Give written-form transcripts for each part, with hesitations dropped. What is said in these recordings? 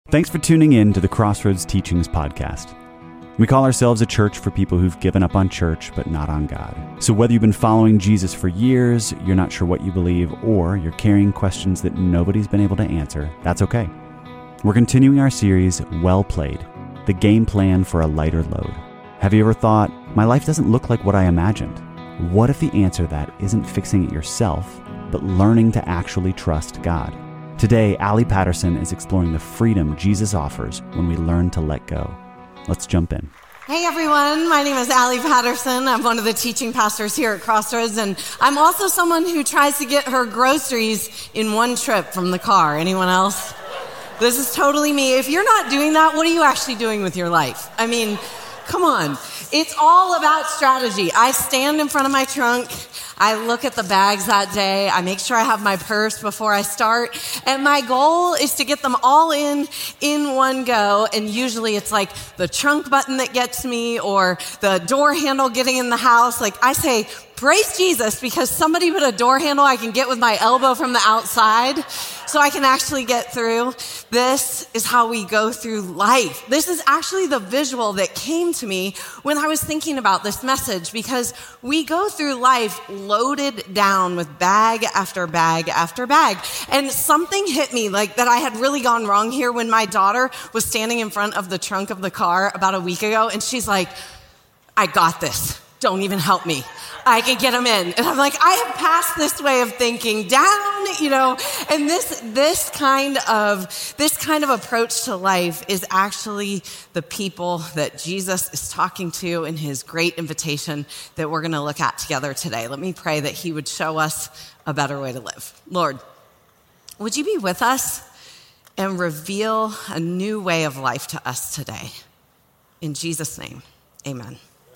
Thanks for tuning in to the Crossroads Teachings podcast. We call ourselves a church for people who've given up on church but not on God. So whether you've been following Jesus for years, you're not sure what you believe, or you're carrying questions that nobody's been able to answer, that's okay. We're continuing our series, Well Played, the game plan for a lighter load. Have you ever thought, my life doesn't look like what I imagined? What if the answer to that isn't fixing it yourself, but learning to actually trust God? Today, Allie Patterson is exploring the freedom Jesus offers when we learn to let go. Let's jump in. Hey everyone, my name is Allie Patterson. I'm one of the teaching pastors here at Crossroads, and I'm also someone who tries to get her groceries in one trip from the car. Anyone else? This is totally me. If you're not doing that, what are you actually doing with your life? I mean, come on. It's all about strategy. I stand in front of my trunk. I look at the bags that day. I make sure I have my purse before I start. And my goal is to get them all in one go. And usually it's like the trunk button that gets me or the door handle getting in the house. Like I say, praise Jesus, because somebody put a door handle I can get with my elbow from the outside so I can actually get through. This is how we go through life. This is actually the visual that came to me when I was thinking about this message, because we go through life loaded down with bag after bag after bag. And something hit me like that I had really gone wrong here when my daughter was standing in front of the trunk of the car about a week ago, and she's like, I got this. Don't even help me. I can get them in. And I'm like, I have passed this way of thinking down, and this kind of approach to life is actually the people that Jesus is talking to in his great invitation that we're going to look at together today. Let me pray that he would show us a better way to live. Lord, would you be with us and reveal a new way of life to us today? In Jesus' name, amen.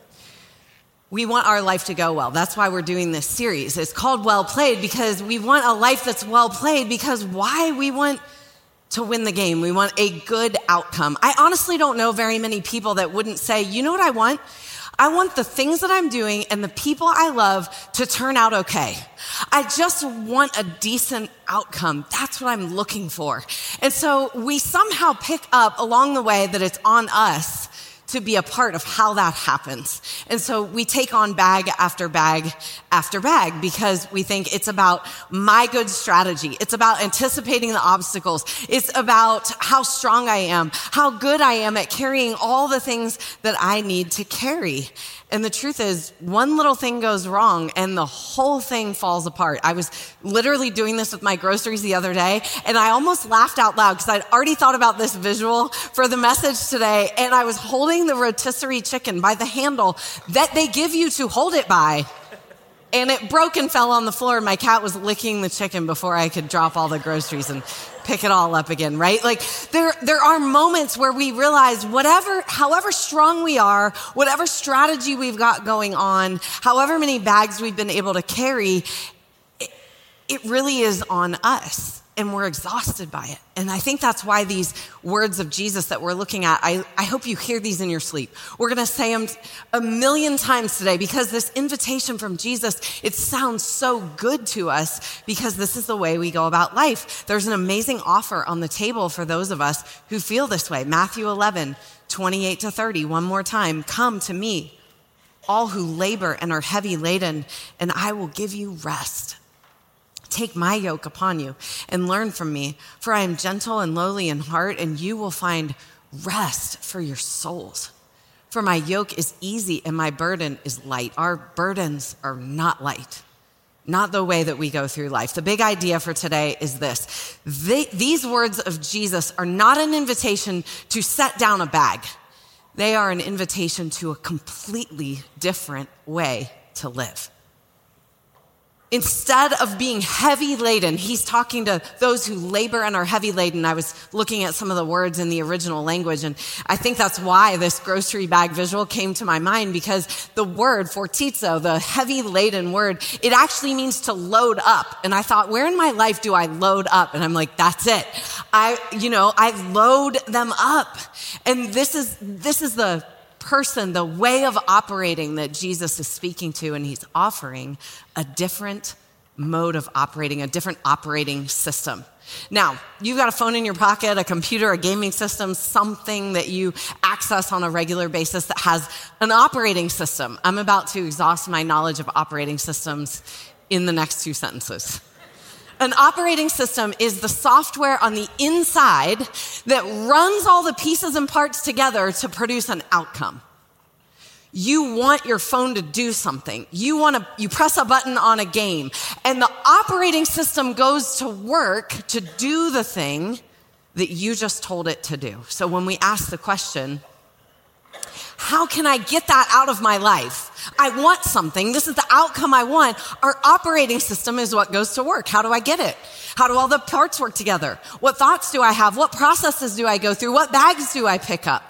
We want our life to go well. That's why we're doing this series. It's called Well Played because we want a life that's well played, because why? We want to win the game. We want a good outcome. I honestly don't know very many people that wouldn't say, you know what I want? I want the things that I'm doing and the people I love to turn out okay. I just want a decent outcome. That's what I'm looking for. And so we somehow pick up along the way that it's on us to be a part of how that happens. And so we take on bag after bag after bag because we think it's about my good strategy. It's about anticipating the obstacles. It's about how strong I am, how good I am at carrying all the things that I need to carry. And the truth is, one little thing goes wrong and the whole thing falls apart. I was literally doing this with my groceries the other day, and I almost laughed out loud because I'd already thought about this visual for the message today, and I was holding the rotisserie chicken by the handle that they give you to hold it by, and it broke and fell on the floor, and my cat was licking the chicken before I could drop all the groceries and pick it all up again, right? Like there are moments where we realize however strong we are, whatever strategy we've got going on, however many bags we've been able to carry, it really is on us. And we're exhausted by it. And I think that's why these words of Jesus that we're looking at, I hope you hear these in your sleep. We're going to say them a million times today because this invitation from Jesus, it sounds so good to us because this is the way we go about life. There's an amazing offer on the table for those of us who feel this way. Matthew 11:28-30. One more time. Come to me, all who labor and are heavy laden, and I will give you rest. Take my yoke upon you and learn from me, for I am gentle and lowly in heart, and you will find rest for your souls. For my yoke is easy and my burden is light. Our burdens are not light, not the way that we go through life. The big idea for today is this. These words of Jesus are not an invitation to set down a bag. They are an invitation to a completely different way to live. Instead of being heavy laden, he's talking to those who labor and are heavy laden. I was looking at some of the words in the original language, and I think that's why this grocery bag visual came to my mind, because the word fortizo, the heavy laden word, it actually means to load up. And I thought, where in my life do I load up? And I'm like, that's it. I load them up. And this is the person, the way of operating that Jesus is speaking to, and he's offering a different mode of operating, a different operating system. Now, you've got a phone in your pocket, a computer, a gaming system, something that you access on a regular basis that has an operating system. I'm about to exhaust my knowledge of operating systems in the next 2 sentences. An operating system is the software on the inside that runs all the pieces and parts together to produce an outcome. You want your phone to do something. You press a button on a game, and the operating system goes to work to do the thing that you just told it to do. So when we ask the question, how can I get that out of my life? I want something. This is the outcome I want. Our operating system is what goes to work. How do I get it? How do all the parts work together? What thoughts do I have? What processes do I go through? What bags do I pick up?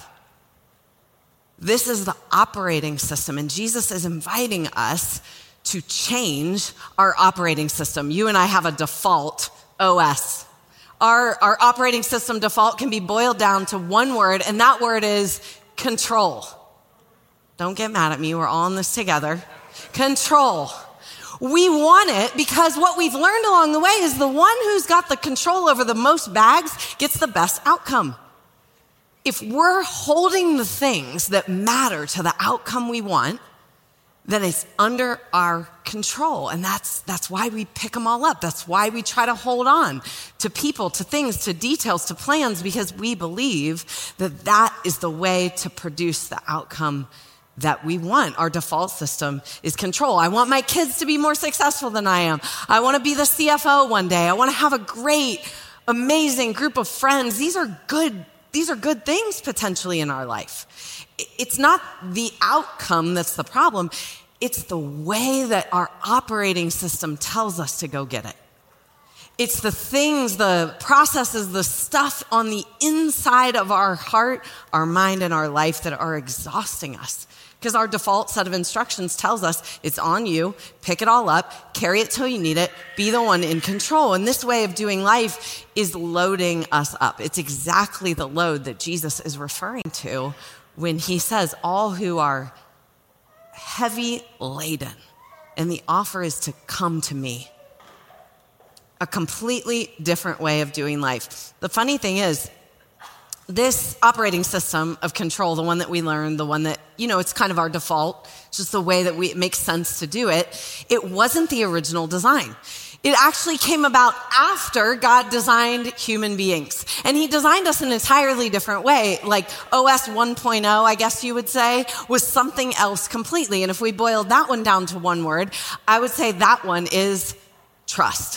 This is the operating system, and Jesus is inviting us to change our operating system. You and I have a default OS. Our operating system default can be boiled down to one word, and that word is control. Don't get mad at me. We're all in this together. Control. We want it because what we've learned along the way is the one who's got the control over the most bags gets the best outcome. If we're holding the things that matter to the outcome we want, then it's under our control. And that's why we pick them all up. That's why we try to hold on to people, to things, to details, to plans, because we believe that that is the way to produce the outcome that we want. Our default system is control. I want my kids to be more successful than I am. I want to be the CFO one day. I want to have a great, amazing group of friends. These are good things potentially in our life. It's not the outcome that's the problem. It's the way that our operating system tells us to go get it. It's the things, the processes, the stuff on the inside of our heart, our mind, and our life that are exhausting us. Because our default set of instructions tells us it's on you, pick it all up, carry it till you need it, be the one in control. And this way of doing life is loading us up. It's exactly the load that Jesus is referring to when he says, all who are heavy laden, and the offer is to come to me. A completely different way of doing life. The funny thing is, this operating system of control, the one that we learned, the one that, it's kind of our default, it's just the way that it makes sense to do it, it wasn't the original design. It actually came about after God designed human beings. And he designed us in an entirely different way. Like OS 1.0, I guess you would say, was something else completely. And if we boiled that one down to one word, I would say that one is trust.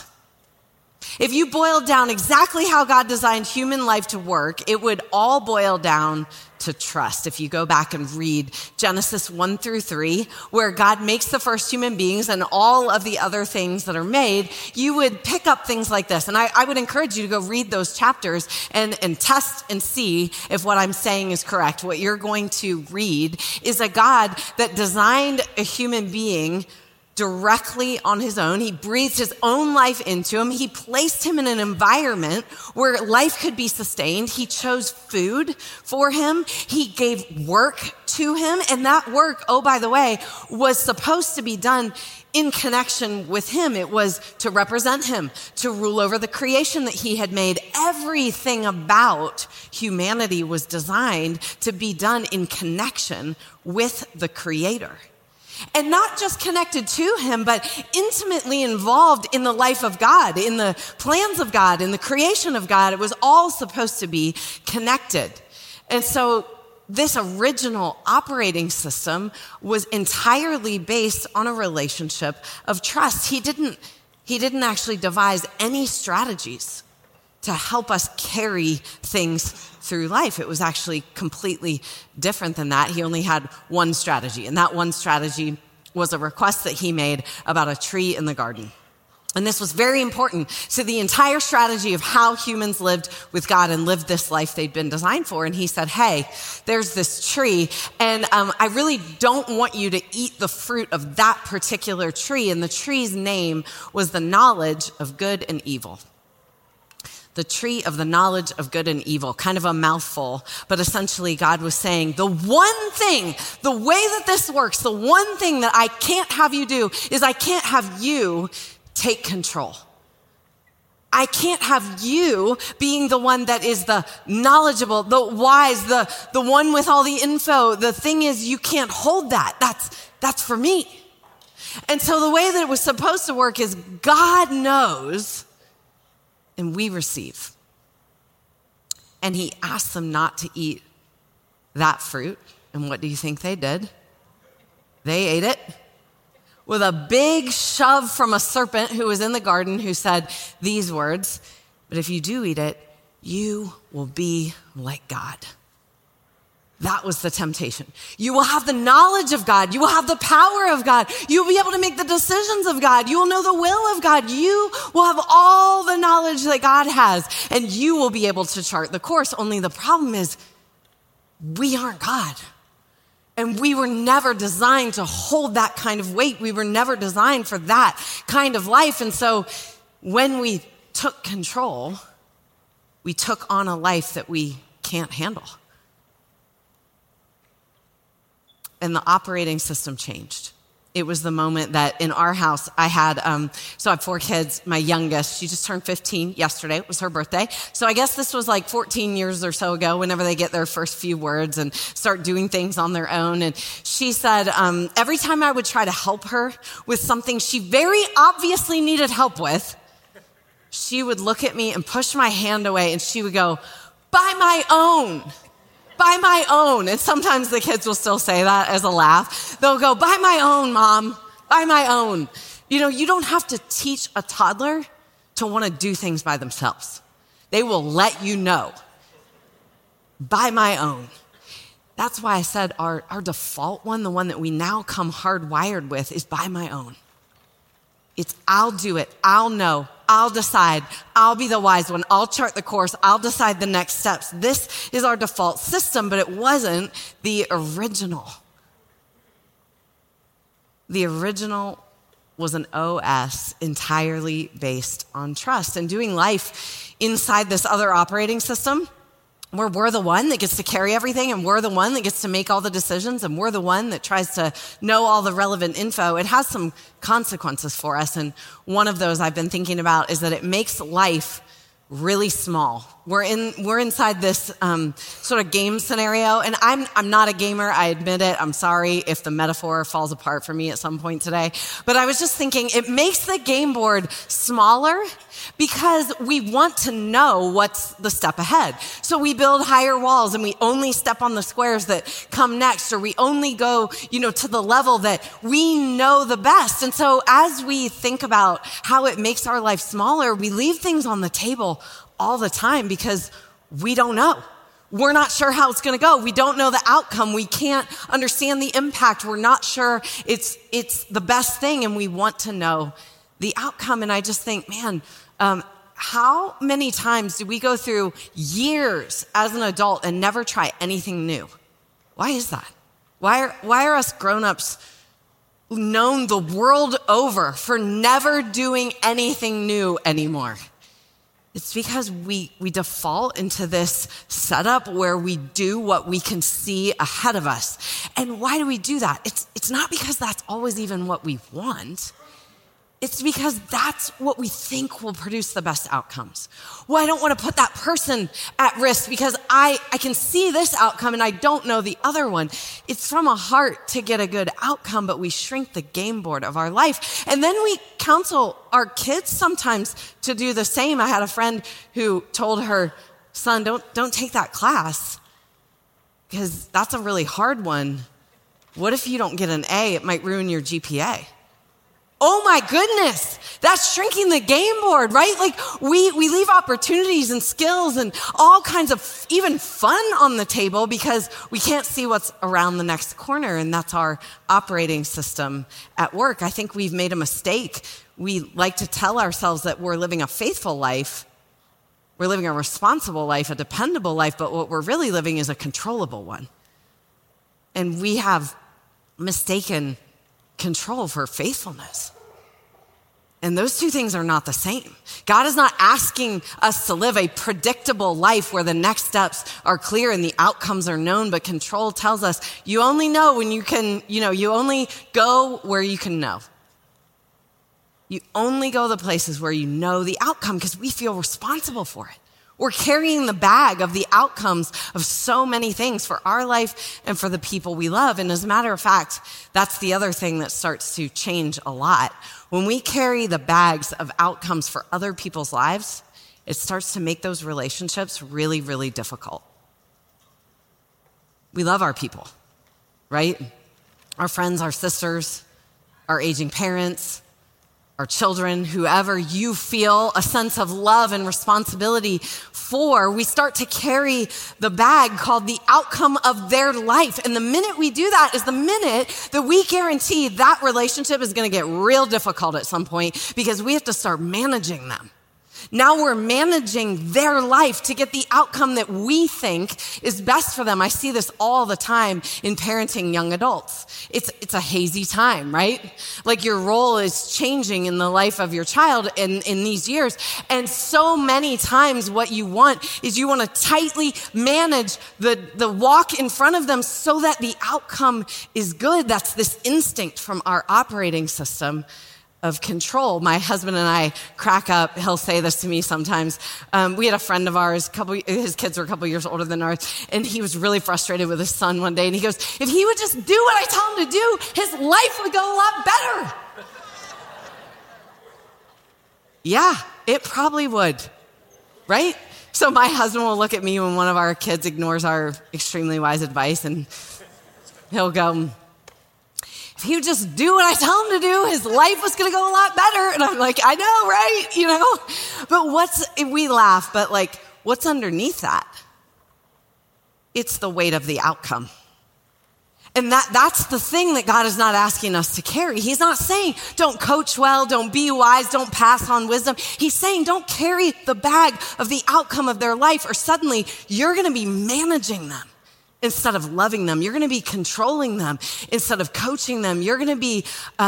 If you boiled down exactly how God designed human life to work, it would all boil down to trust. If you go back and read Genesis 1-3, where God makes the first human beings and all of the other things that are made, you would pick up things like this. And I would encourage you to go read those chapters and test and see if what I'm saying is correct. What you're going to read is a God that designed a human being directly on his own. He breathed his own life into him. He placed him in an environment where life could be sustained. He chose food for him. He gave work to him. And that work, oh, by the way, was supposed to be done in connection with him. It was to represent him, to rule over the creation that he had made. Everything about humanity was designed to be done in connection with the Creator. And not just connected to him, but intimately involved in the life of God, in the plans of God, in the creation of God. It was all supposed to be connected. And so this original operating system was entirely based on a relationship of trust. He didn't actually devise any strategies to help us carry things through life. It was actually completely different than that. He only had one strategy, and that one strategy was a request that he made about a tree in the garden. And this was very important to the entire strategy of how humans lived with God and lived this life they'd been designed for. And he said, hey, there's this tree, and I really don't want you to eat the fruit of that particular tree. And the tree's name was the knowledge of good and evil. The tree of the knowledge of good and evil, kind of a mouthful, but essentially God was saying, the one thing, the way that this works, the one thing that I can't have you do is I can't have you take control. I can't have you being the one that is the knowledgeable, the wise, the one with all the info. The thing is, you can't hold that. That's for me. And so the way that it was supposed to work is God knows and we receive. And he asked them not to eat that fruit. And what do you think they did? They ate it with a big shove from a serpent who was in the garden who said these words, "But if you do eat it, you will be like God." That was the temptation. You will have the knowledge of God. You will have the power of God. You will be able to make the decisions of God. You will know the will of God. You will have all the knowledge that God has, and you will be able to chart the course. Only the problem is we aren't God. And we were never designed to hold that kind of weight. We were never designed for that kind of life. And so when we took control, we took on a life that we can't handle. And the operating system changed. It was the moment that in our house, I had, so I have 4 kids. My youngest, she just turned 15 yesterday. It was her birthday. So I guess this was like 14 years or so ago, whenever they get their first few words and start doing things on their own. And she said, every time I would try to help her with something she very obviously needed help with, she would look at me and push my hand away and she would go, "By my own. By my own." And sometimes the kids will still say that as a laugh. They'll go, "By my own, Mom, by my own." You know, you don't have to teach a toddler to want to do things by themselves. They will let you know. By my own. That's why I said our default one, the one that we now come hardwired with, is by my own. It's I'll do it, I'll know, I'll decide, I'll be the wise one, I'll chart the course, I'll decide the next steps. This is our default system, but it wasn't the original. The original was an OS entirely based on trust and doing life inside this other operating system where we're the one that gets to carry everything and we're the one that gets to make all the decisions and we're the one that tries to know all the relevant info. It has some consequences for us. And one of those I've been thinking about is that it makes life really small. We're inside this sort of game scenario, and I'm not a gamer. I admit it. I'm sorry if the metaphor falls apart for me at some point today. But I was just thinking, it makes the game board smaller because we want to know what's the step ahead. So we build higher walls, and we only step on the squares that come next, or we only go, to the level that we know the best. And so as we think about how it makes our life smaller, we leave things on the table all the time because we don't know. We're not sure how it's going to go. We don't know the outcome. We can't understand the impact. We're not sure it's the best thing, and we want to know the outcome. And I just think, man, how many times do we go through years as an adult and never try anything new? Why is that? Why are us grown-ups known the world over for never doing anything new anymore? It's because we default into this setup where we do what we can see ahead of us. And why do we do that? It's not because that's always even what we want. It's because that's what we think will produce the best outcomes. Well, I don't want to put that person at risk because I can see this outcome and I don't know the other one. It's from a heart to get a good outcome, but we shrink the game board of our life. And then we counsel our kids sometimes to do the same. I had a friend who told her son, don't take that class because that's a really hard one. What if you don't get an A? It might ruin your GPA. Oh my goodness, that's shrinking the game board, right? Like we leave opportunities and skills and all kinds of even fun on the table because we can't see what's around the next corner, and that's our operating system at work. I think we've made a mistake. We like to tell ourselves that we're living a faithful life. We're living a responsible life, a dependable life, but what we're really living is a controllable one. And we have mistaken control for faithfulness. And those two things are not the same. God is not asking us to live a predictable life where the next steps are clear and the outcomes are known, but control tells us you only know when you can, you only go where you can know. You only go the places where you know the outcome because we feel responsible for it. We're carrying the bag of the outcomes of so many things for our life and for the people we love. And as a matter of fact, that's the other thing that starts to change a lot. When we carry the bags of outcomes for other people's lives, it starts to make those relationships really, really difficult. We love our people, right? Our friends, our sisters, our aging parents, our children, whoever you feel a sense of love and responsibility for, we start to carry the bag called the outcome of their life. And the minute we do that is the minute that we guarantee that relationship is going to get real difficult at some point because we have to start managing them. Now we're managing their life to get the outcome that we think is best for them. I see this all the time in parenting young adults. It's a hazy time, right? Like your role is changing in the life of your child in these years. And so many times what you want is you want to tightly manage the walk in front of them so that the outcome is good. That's this instinct from our operating system of control. My husband and I crack up. He'll say this to me sometimes. We had a friend of ours, his kids were a couple years older than ours, and he was really frustrated with his son one day. And he goes, if he would just do what I tell him to do, his life would go a lot better. Yeah, it probably would, right? So my husband will look at me when one of our kids ignores our extremely wise advice, and he'll go, if he would just do what I tell him to do, his life was going to go a lot better. And I'm like, I know, right? But we laugh, but what's underneath that? It's the weight of the outcome. And that's the thing that God is not asking us to carry. He's not saying, don't coach well, don't be wise, don't pass on wisdom. He's saying, don't carry the bag of the outcome of their life, or suddenly you're going to be managing them instead of loving them. You're going to be controlling them instead of coaching them. You're going to be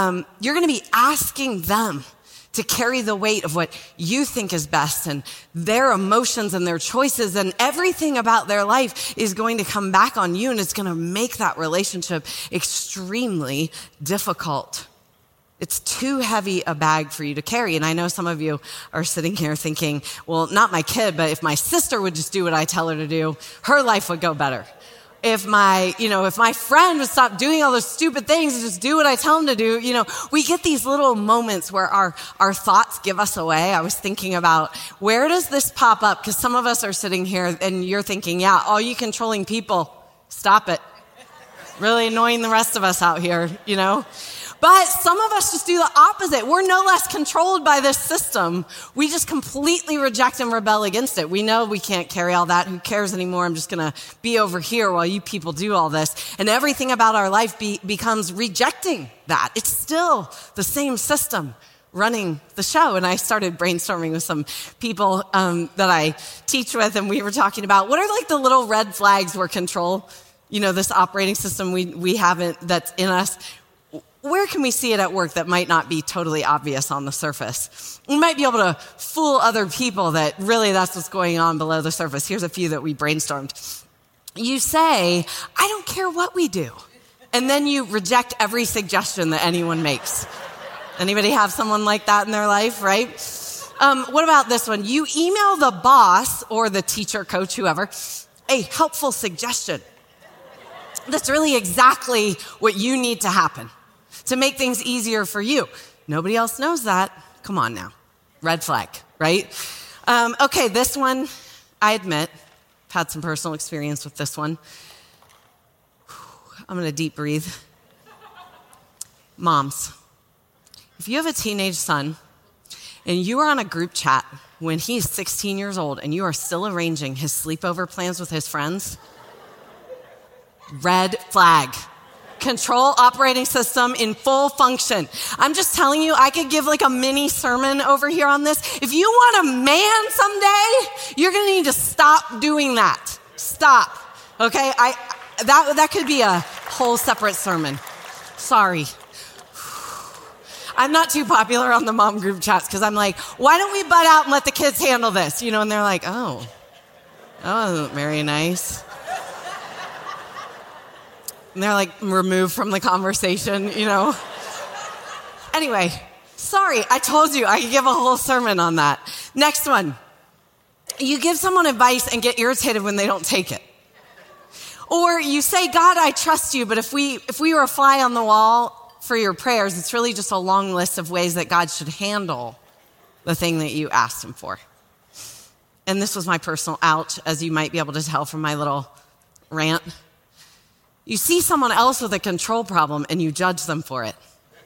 asking them to carry the weight of what you think is best, and their emotions and their choices and everything about their life is going to come back on you, and it's going to make that relationship extremely difficult. It's too heavy a bag for you to carry. And I know some of you are sitting here thinking, well, not my kid, but if my sister would just do what I tell her to do, her life would go better. If my friend would stop doing all those stupid things and just do what I tell them to do, we get these little moments where our thoughts give us away. I was thinking about, where does this pop up? Because some of us are sitting here and you're thinking, yeah, all you controlling people, stop it. Really annoying the rest of us out here, But some of us just do the opposite. We're no less controlled by this system. We just completely reject and rebel against it. We know we can't carry all that. Who cares anymore? I'm just going to be over here while you people do all this. And everything about our life becomes rejecting that. It's still the same system running the show. And I started brainstorming with some people that I teach with, and we were talking about, what are the little red flags where control, this operating system we haven't, that's in us, where can we see it at work that might not be totally obvious on the surface? We might be able to fool other people that really that's what's going on below the surface. Here's a few that we brainstormed. You say, I don't care what we do. And then you reject every suggestion that anyone makes. Anybody have someone like that in their life, right? What about this one? You email the boss or the teacher, coach, whoever, a helpful suggestion. That's really exactly what you need to happen to make things easier for you. Nobody else knows that. Come on now. Red flag, right? Okay, this one, I admit, I've had some personal experience with this one. I'm going to deep breathe. Moms, if you have a teenage son and you are on a group chat when he's 16 years old and you are still arranging his sleepover plans with his friends, red flag. Control operating system in full function. I'm just telling you, I could give a mini sermon over here on this. If you want a man someday, you're going to need to stop doing that. Stop. Okay? That could be a whole separate sermon. Sorry. I'm not too popular on the mom group chats because I'm like, why don't we butt out and let the kids handle this? And they're like, oh, that wasn't very nice. And they're removed from the conversation, Anyway, Sorry, I told you I could give a whole sermon on that. Next one. You give someone advice and get irritated when they don't take it. Or you say, God, I trust you, but if we were a fly on the wall for your prayers, it's really just a long list of ways that God should handle the thing that you asked him for. And this was my personal ouch, as you might be able to tell from my little rant. You see someone else with a control problem and you judge them for it.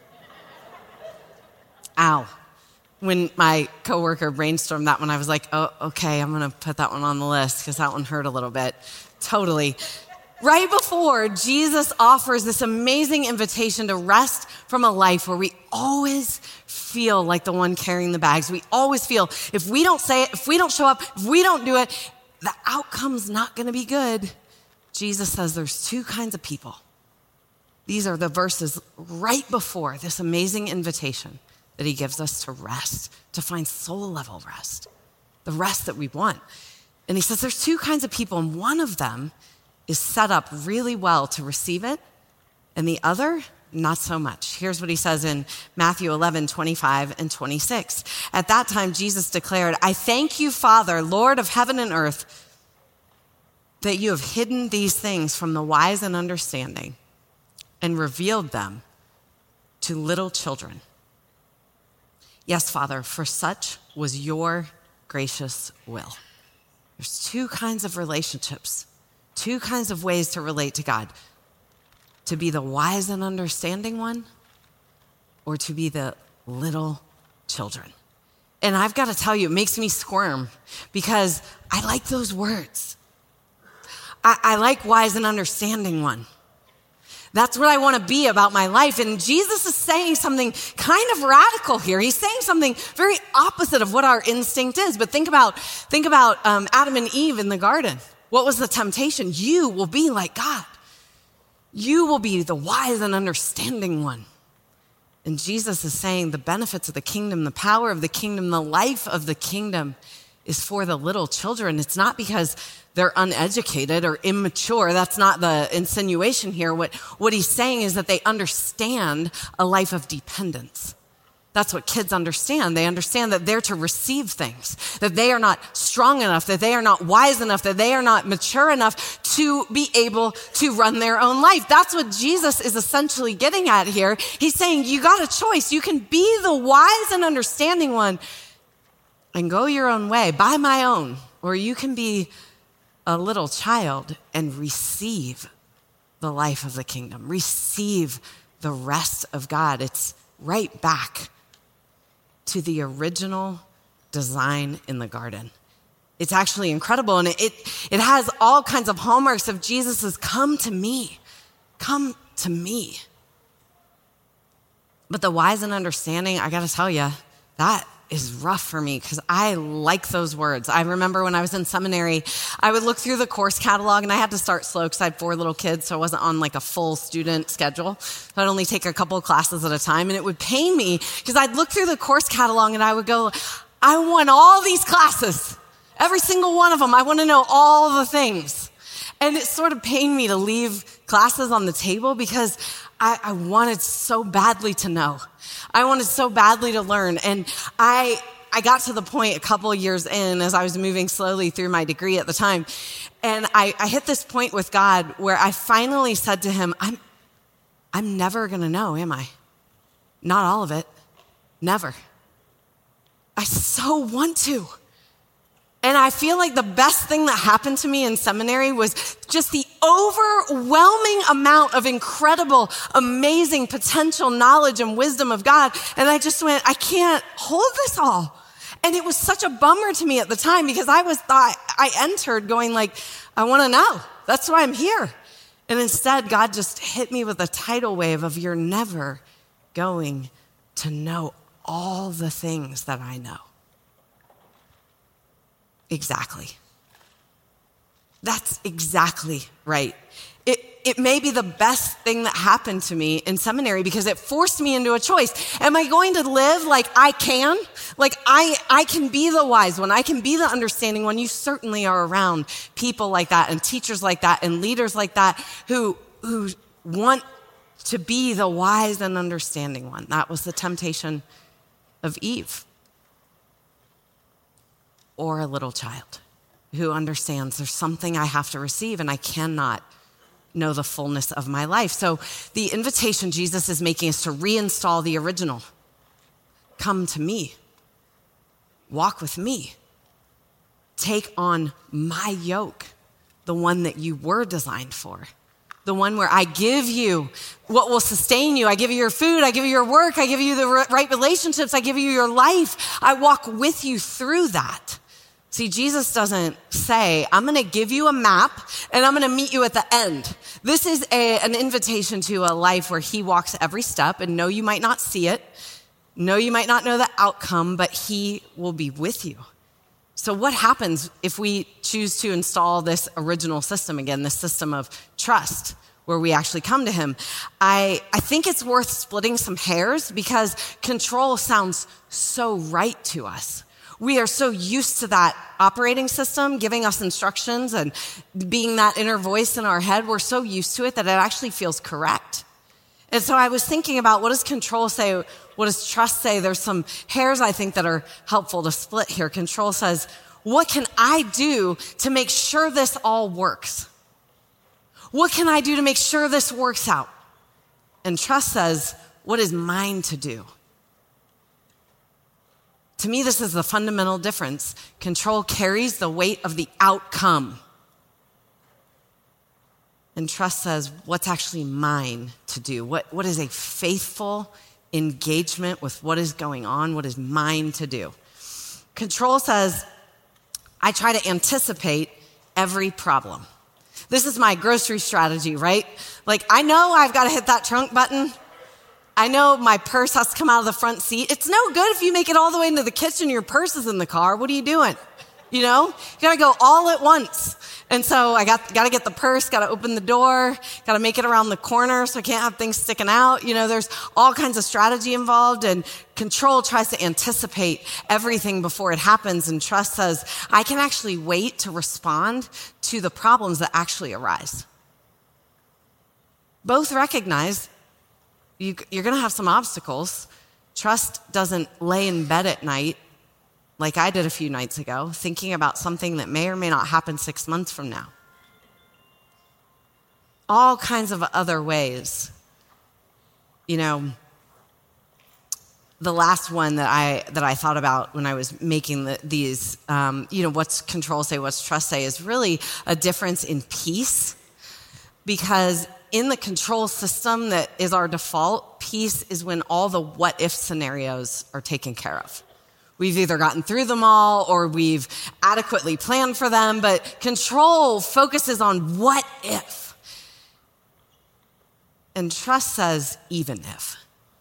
Ow. When my coworker brainstormed that one, I was like, oh, okay, I'm going to put that one on the list because that one hurt a little bit. Totally. Right before, Jesus offers this amazing invitation to rest from a life where we always feel like the one carrying the bags. We always feel if we don't say it, if we don't show up, if we don't do it, the outcome's not going to be good. Jesus says there's two kinds of people. These are the verses right before this amazing invitation that he gives us to rest, to find soul level rest, the rest that we want. And he says there's two kinds of people, and one of them is set up really well to receive it, and the other, not so much. Here's what he says in Matthew 11, 25 and 26. At that time, Jesus declared, I thank you, Father, Lord of heaven and earth, that you have hidden these things from the wise and understanding and revealed them to little children. Yes, Father, for such was your gracious will. There's two kinds of relationships, two kinds of ways to relate to God. To be the wise and understanding one, or to be the little children. And I've got to tell you, it makes me squirm because I like those words. I like wise and understanding one. That's what I want to be about my life. And Jesus is saying something kind of radical here. He's saying something very opposite of what our instinct is. But think about Adam and Eve in the garden. What was the temptation? You will be like God. You will be the wise and understanding one. And Jesus is saying the benefits of the kingdom, the power of the kingdom, the life of the kingdom is for the little children. It's not because they're uneducated or immature. That's not the insinuation here. What he's saying is that they understand a life of dependence. That's what kids understand. They understand that they're to receive things, that they are not strong enough, that they are not wise enough, that they are not mature enough to be able to run their own life. That's what Jesus is essentially getting at here. He's saying, you got a choice. You can be the wise and understanding one and go your own way, by my own, or you can be a little child and receive the life of the kingdom, receive the rest of God. It's right back to the original design in the garden. It's actually incredible, and it has all kinds of hallmarks of Jesus's come to me, come to me. But the wise and understanding, I gotta tell you, that is rough for me because I like those words. I remember when I was in seminary, I would look through the course catalog, and I had to start slow because I had 4 little kids, so I wasn't on like a full student schedule. So I'd only take a couple of classes at a time, and it would pain me because I'd look through the course catalog and I would go, I want all these classes, every single one of them. I want to know all the things. And it sort of pained me to leave classes on the table because I wanted so badly to know. I wanted so badly to learn. And I got to the point a couple of years in as I was moving slowly through my degree at the time. And I hit this point with God where I finally said to him, I'm never going to know, am I? Not all of it. Never. I so want to. And I feel like the best thing that happened to me in seminary was just the overwhelming amount of incredible, amazing potential knowledge and wisdom of God. And I just went, I can't hold this all. And it was such a bummer to me at the time because I entered going like, I want to know. That's why I'm here. And instead, God just hit me with a tidal wave of you're never going to know all the things that I know. Exactly. That's exactly right. It may be the best thing that happened to me in seminary because it forced me into a choice. Am I going to live like I can? Like I can be the wise one. I can be the understanding one. You certainly are around people like that and teachers like that and leaders like that who want to be the wise and understanding one. That was the temptation of Eve. Or a little child who understands there's something I have to receive and I cannot know the fullness of my life. So the invitation Jesus is making is to reinstall the original. Come to me. Walk with me. Take on my yoke, the one that you were designed for. The one where I give you what will sustain you. I give you your food. I give you your work. I give you the right relationships. I give you your life. I walk with you through that. See, Jesus doesn't say, I'm going to give you a map and I'm going to meet you at the end. This is an invitation to a life where he walks every step, and no, you might not see it. No, you might not know the outcome, but he will be with you. So what happens if we choose to install this original system again, this system of trust, where we actually come to him? I think it's worth splitting some hairs because control sounds so right to us. We are so used to that operating system giving us instructions and being that inner voice in our head. We're so used to it that it actually feels correct. And so I was thinking about, what does control say? What does trust say? There's some hairs I think that are helpful to split here. Control says, what can I do to make sure this all works? What can I do to make sure this works out? And trust says, what is mine to do? To me, this is the fundamental difference. Control carries the weight of the outcome. And trust says, what's actually mine to do? What is a faithful engagement with what is going on? What is mine to do? Control says, I try to anticipate every problem. This is my grocery strategy, right? Like, I know I've got to hit that trunk button. I know my purse has to come out of the front seat. It's no good if you make it all the way into the kitchen, your purse is in the car. What are you doing? You know, you gotta go all at once. And so I gotta get the purse, gotta open the door, gotta make it around the corner so I can't have things sticking out. You know, there's all kinds of strategy involved, and control tries to anticipate everything before it happens, and trust says, I can actually wait to respond to the problems that actually arise. Both recognize you're gonna have some obstacles. Trust doesn't lay in bed at night like I did a few nights ago, thinking about something that may or may not happen 6 months from now. All kinds of other ways. You know, the last one that I thought about when I was making these, what's control say, what's trust say, is really a difference in peace. Because in the control system that is our default, peace is when all the what-if scenarios are taken care of. We've either gotten through them all or we've adequately planned for them, but control focuses on what if. And trust says, even if.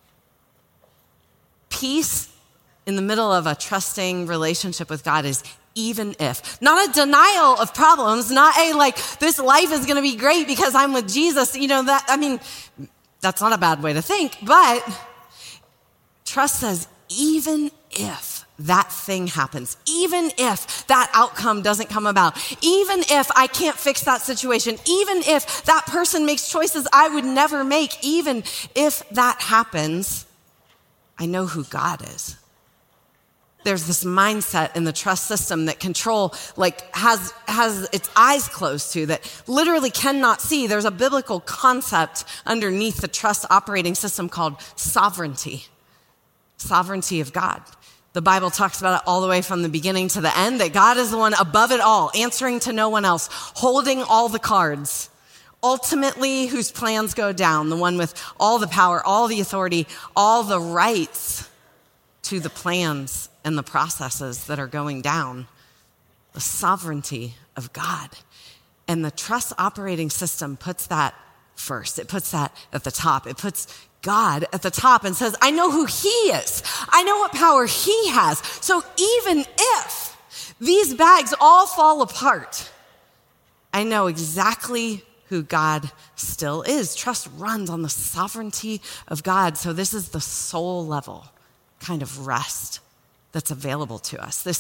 Peace in the middle of a trusting relationship with God is even if. Not a denial of problems, not a this life is gonna be great because I'm with Jesus. You know, that's not a bad way to think, but trust says, even if that thing happens, even if that outcome doesn't come about, even if I can't fix that situation, even if that person makes choices I would never make, even if that happens, I know who God is. There's this mindset in the trust system that control has its eyes closed to, that literally cannot see. There's a biblical concept underneath the trust operating system called sovereignty. Sovereignty of God. The Bible talks about it all the way from the beginning to the end, that God is the one above it all, answering to no one else, holding all the cards, ultimately whose plans go down, the one with all the power, all the authority, all the rights to the plans and the processes that are going down. The sovereignty of God. And the trust operating system puts that first. It puts that at the top. It puts God at the top and says, I know who he is. I know what power he has. So even if these bags all fall apart, I know exactly who God still is. Trust runs on the sovereignty of God. So this is the soul level kind of rest that's available to us. This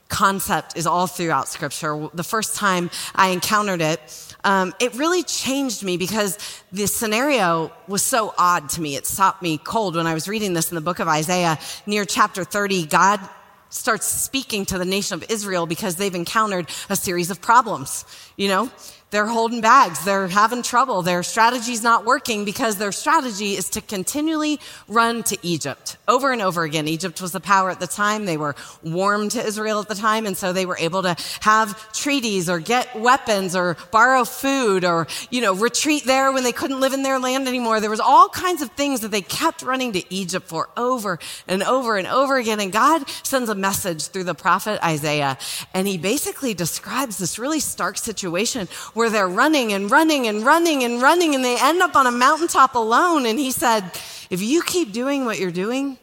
concept is all throughout Scripture. The first time I encountered it, it really changed me because the scenario was so odd to me. It stopped me cold when I was reading this in the book of Isaiah. Near chapter 30, God starts speaking to the nation of Israel because they've encountered a series of problems. They're holding bags. They're having trouble. Their strategy's not working because their strategy is to continually run to Egypt over and over again. Egypt was the power at the time. They were warm to Israel at the time. And so they were able to have treaties or get weapons or borrow food or, retreat there when they couldn't live in their land anymore. There was all kinds of things that they kept running to Egypt for over and over and over again. And God sends a message through the prophet Isaiah. And he basically describes this really stark situation where they're running and running and running and running, and they end up on a mountaintop alone. And he said, if you keep doing what you're doing,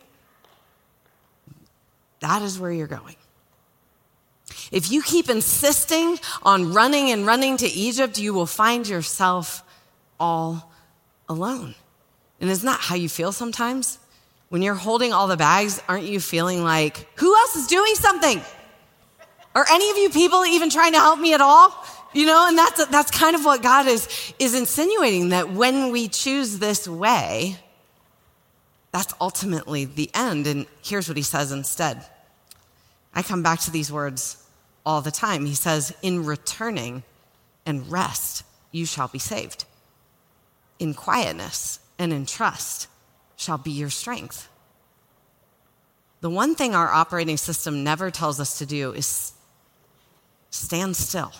that is where you're going. If you keep insisting on running and running to Egypt, you will find yourself all alone. And isn't that how you feel sometimes? When you're holding all the bags, aren't you feeling like, who else is doing something? Are any of you people even trying to help me at all? And that's kind of what God is insinuating, that when we choose this way, that's ultimately the end. And here's what he says instead. I come back to these words all the time. He says, in returning and rest, you shall be saved. In quietness and in trust shall be your strength. The one thing our operating system never tells us to do is stand still.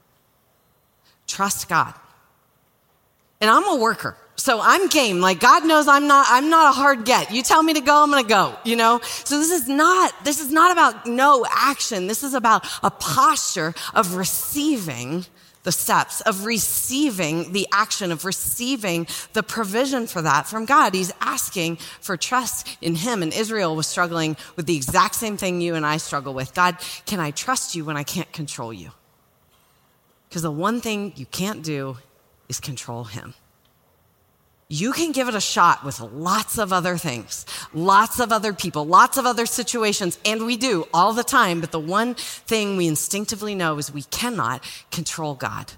Trust God. And I'm a worker, so I'm game. Like, God knows I'm not a hard get. You tell me to go, I'm going to go, So this is not about no action. This is about a posture of receiving the steps, of receiving the action, of receiving the provision for that from God. He's asking for trust in him. And Israel was struggling with the exact same thing you and I struggle with. God, can I trust you when I can't control you? Because the one thing you can't do is control him. You can give it a shot with lots of other things, lots of other people, lots of other situations, and we do all the time. But the one thing we instinctively know is we cannot control God.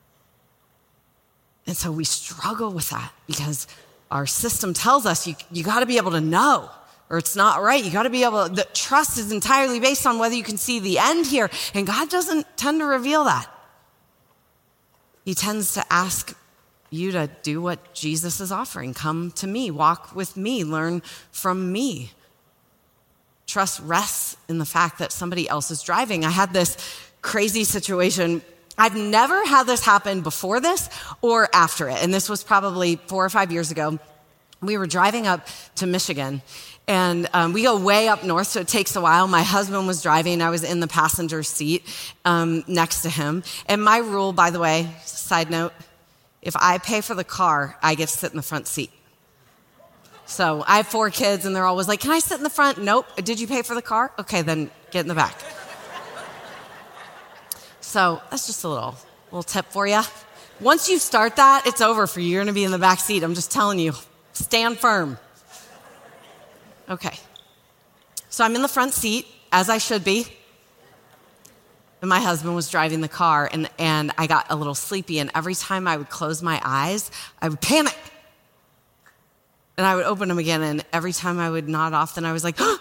And so we struggle with that because our system tells us you got to be able to know, or it's not right. You got to be able to, the trust is entirely based on whether you can see the end here. And God doesn't tend to reveal that. He tends to ask you to do what Jesus is offering. Come to me, walk with me, learn from me. Trust rests in the fact that somebody else is driving. I had this crazy situation. I've never had this happen before this or after it. And this was probably 4 or 5 years ago. We were driving up to Michigan, and we go way up north, so it takes a while. My husband was driving. I was in the passenger seat next to him. And my rule, by the way, side note, if I pay for the car, I get to sit in the front seat. So I have 4 kids, and they're always like, can I sit in the front? Nope. Did you pay for the car? Okay, then get in the back. So that's just a little tip for you. Once you start that, it's over for you. You're going to be in the back seat. I'm just telling you. Stand firm. Okay. So I'm in the front seat, as I should be. And my husband was driving the car, and I got a little sleepy. And every time I would close my eyes, I would panic. And I would open them again, and every time I would nod off, then I was like, oh!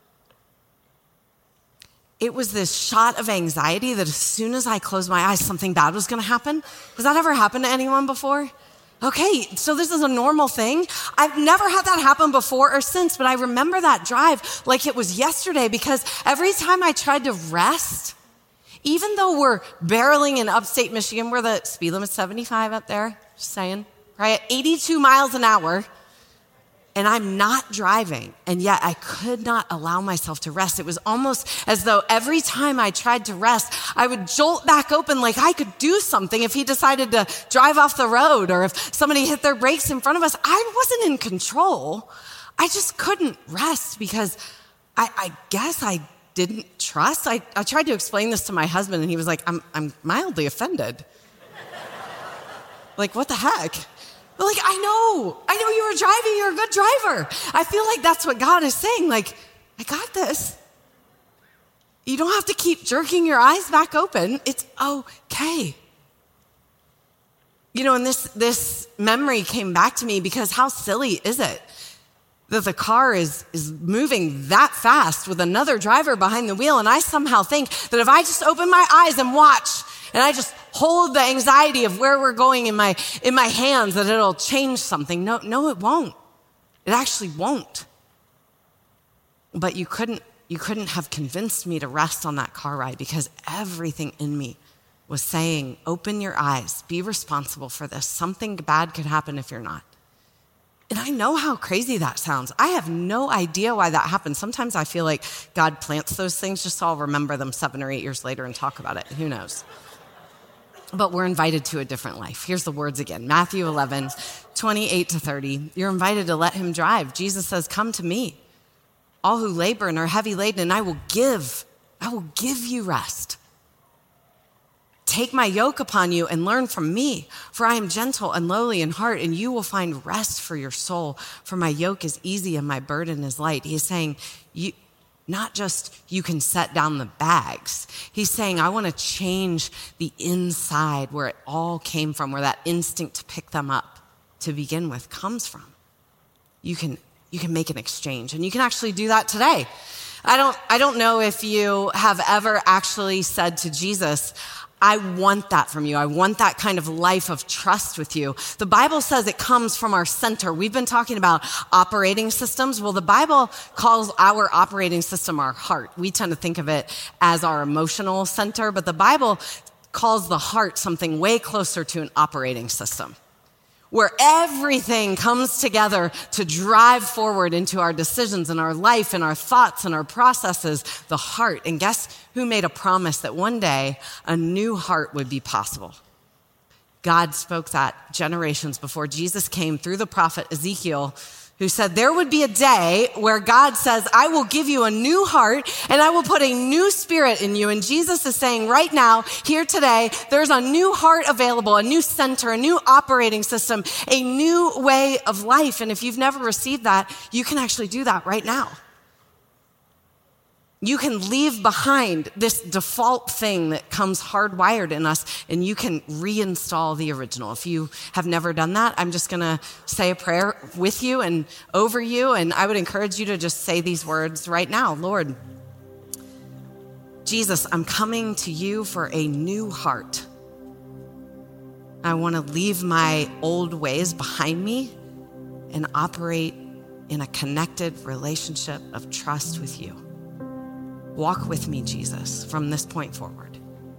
It was this shot of anxiety that as soon as I closed my eyes, something bad was going to happen. Has that ever happened to anyone before? Okay, so this is a normal thing. I've never had that happen before or since, but I remember that drive like it was yesterday, because every time I tried to rest, even though we're barreling in upstate Michigan, where the speed limit's 75 up there, just saying, right? 82 miles an hour, and I'm not driving, and yet I could not allow myself to rest. It was almost as though every time I tried to rest, I would jolt back open like I could do something if he decided to drive off the road, or if somebody hit their brakes in front of us. I wasn't in control. I just couldn't rest because I guess I didn't trust. I tried to explain this to my husband, and he was like, I'm mildly offended. Like, what the heck? But like, I know you were driving, you're a good driver. I feel like that's what God is saying. Like, I got this. You don't have to keep jerking your eyes back open. It's okay. And this memory came back to me because how silly is it that the car is moving that fast with another driver behind the wheel, and I somehow think that if I just open my eyes and watch, and I just hold the anxiety of where we're going in my hands, that it'll change something. No, it won't. It actually won't. But you couldn't have convinced me to rest on that car ride because everything in me was saying, open your eyes, be responsible for this. Something bad could happen if you're not. And I know how crazy that sounds. I have no idea why that happens. Sometimes I feel like God plants those things just so I'll remember them 7 or 8 years later and talk about it. Who knows? But we're invited to a different life. Here's the words again. Matthew 11, 28 to 30. You're invited to let him drive. Jesus says, come to me, all who labor and are heavy laden, and I will give you rest. Take my yoke upon you and learn from me, for I am gentle and lowly in heart, and you will find rest for your soul. For my yoke is easy and my burden is light. He's saying, not just you can set down the bags. He's saying, I want to change the inside where it all came from, where that instinct to pick them up to begin with comes from. You can make an exchange, and you can actually do that today. I don't know if you have ever actually said to Jesus, I want that from you. I want that kind of life of trust with you. The Bible says it comes from our center. We've been talking about operating systems. Well, the Bible calls our operating system our heart. We tend to think of it as our emotional center, but the Bible calls the heart something way closer to an operating system, where everything comes together to drive forward into our decisions and our life and our thoughts and our processes, the heart. And guess who made a promise that one day a new heart would be possible? God spoke that generations before Jesus came through the prophet Ezekiel, who said there would be a day where God says, I will give you a new heart and I will put a new spirit in you. And Jesus is saying right now, here today, there's a new heart available, a new center, a new operating system, a new way of life. And if you've never received that, you can actually do that right now. You can leave behind this default thing that comes hardwired in us, and you can reinstall the original. If you have never done that, I'm just going to say a prayer with you and over you, and I would encourage you to just say these words right now. Lord, Jesus, I'm coming to you for a new heart. I want to leave my old ways behind me and operate in a connected relationship of trust with you. Walk with me, Jesus, from this point forward.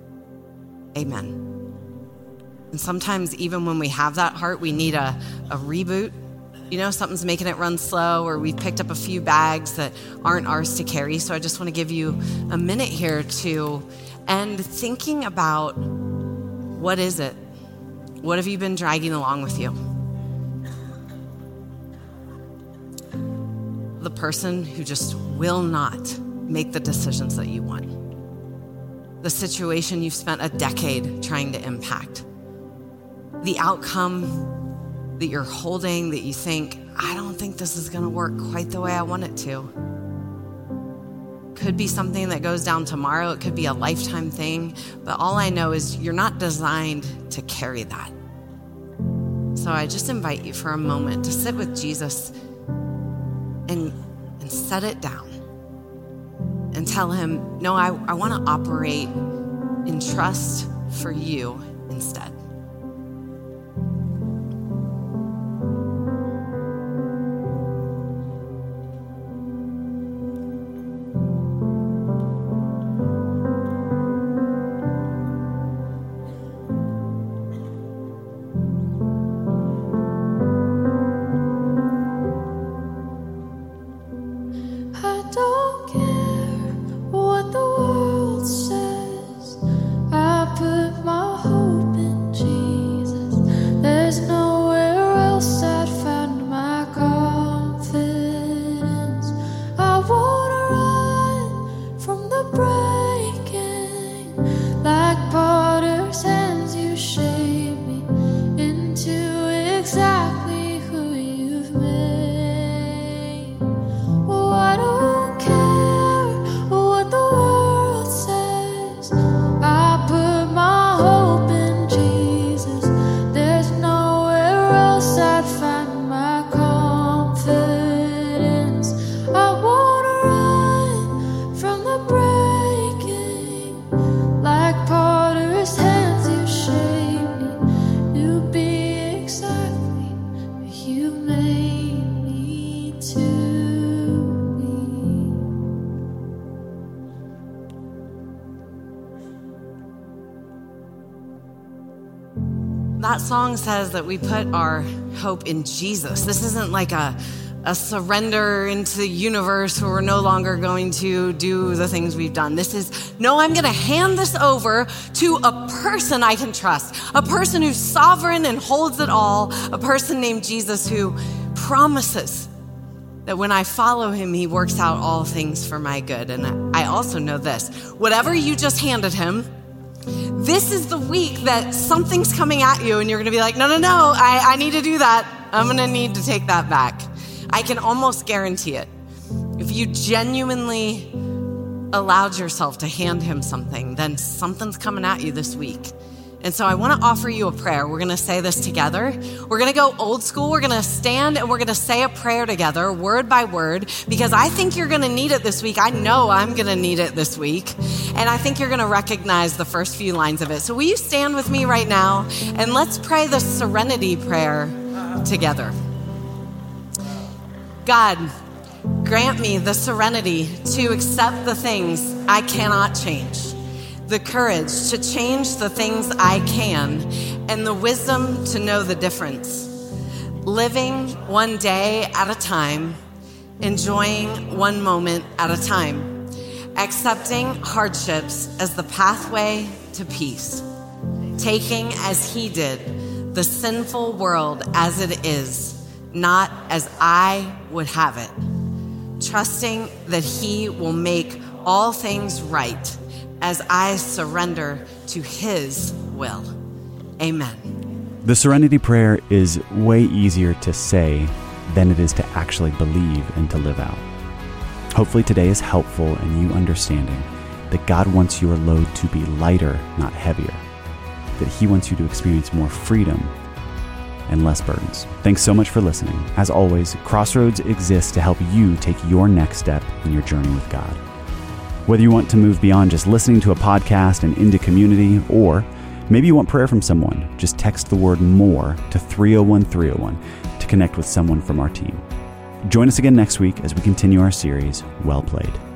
Amen. And sometimes even when we have that heart, we need a reboot. Something's making it run slow, or we've picked up a few bags that aren't ours to carry. So I just want to give you a minute here to end thinking about what is it? What have you been dragging along with you? The person who just will not make the decisions that you want. The situation you've spent a decade trying to impact. The outcome that you're holding that you think, I don't think this is going to work quite the way I want it to. Could be something that goes down tomorrow. It could be a lifetime thing. But all I know is you're not designed to carry that. So I just invite you for a moment to sit with Jesus and set it down. And tell him, no, I want to operate in trust for you instead. What the world says, I put my hope in that song says that we put our hope in Jesus. This isn't like a surrender into the universe where we're no longer going to do the things we've done. This is, no, I'm going to hand this over to a person I can trust, a person who's sovereign and holds it all, a person named Jesus who promises that when I follow him, he works out all things for my good. And I also know this, whatever you just handed him, this is the week that something's coming at you and you're going to be like, no, I need to do that. I'm going to need to take that back. I can almost guarantee it. If you genuinely allowed yourself to hand him something, then something's coming at you this week. And so I want to offer you a prayer. We're going to say this together. We're going to go old school. We're going to stand and we're going to say a prayer together, word by word, because I think you're going to need it this week. I know I'm going to need it this week. And I think you're going to recognize the first few lines of it. So will you stand with me right now and let's pray the serenity prayer together. God, grant me the serenity to accept the things I cannot change, the courage to change the things I can, and the wisdom to know the difference. Living one day at a time, enjoying one moment at a time, accepting hardships as the pathway to peace, taking as he did the sinful world as it is, not as I would have it, trusting that he will make all things right as I surrender to his will. Amen. The Serenity Prayer is way easier to say than it is to actually believe and to live out. Hopefully today is helpful in you understanding that God wants your load to be lighter, not heavier, that he wants you to experience more freedom and less burdens. Thanks so much for listening. As always, Crossroads exists to help you take your next step in your journey with God. Whether you want to move beyond just listening to a podcast and into community, or maybe you want prayer from someone, just text the word MORE to 301-301 to connect with someone from our team. Join us again next week as we continue our series, Well Played.